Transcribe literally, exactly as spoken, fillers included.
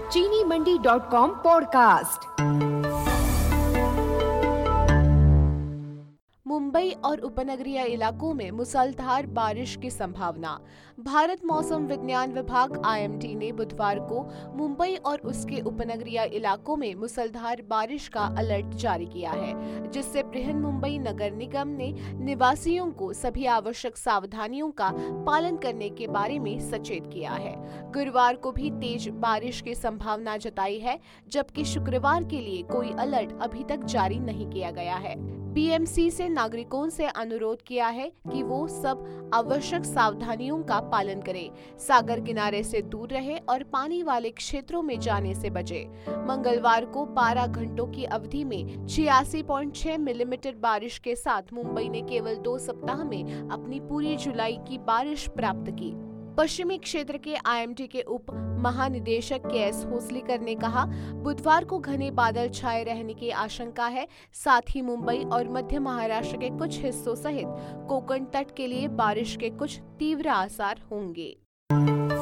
चीनी Mandi dot com podcast. Mumbai और उपनगरीय इलाकों में मूसलाधार बारिश की संभावना। भारत मौसम विज्ञान विभाग आई एम डी ने बुधवार को मुंबई और उसके उपनगरीय इलाकों में मूसलाधार बारिश का अलर्ट जारी किया है, जिससे बृहन्मुंबई नगर निगम ने निवासियों को सभी आवश्यक सावधानियों का पालन करने के बारे में सचेत किया है। गुरुवार को भी तेज बारिश की संभावना जताई है, जबकि शुक्रवार के लिए कोई अलर्ट अभी तक जारी नहीं किया गया है। बी एम सी से नागरिकों से अनुरोध किया है कि वो सब आवश्यक सावधानियों का पालन करें, सागर किनारे से दूर रहे और पानी वाले क्षेत्रों में जाने से बचे। मंगलवार को बारह घंटों की अवधि में छियासी पॉइंट छह मिलीमीटर बारिश के साथ मुंबई ने केवल दो सप्ताह में अपनी पूरी जुलाई की बारिश प्राप्त की। पश्चिमी क्षेत्र के आई एम डी के उप महानिदेशक के एस होसलीकर ने कहा, बुधवार को घने बादल छाए रहने की आशंका है। साथ ही मुंबई और मध्य महाराष्ट्र के कुछ हिस्सों सहित कोंकण तट के लिए बारिश के कुछ तीव्र आसार होंगे।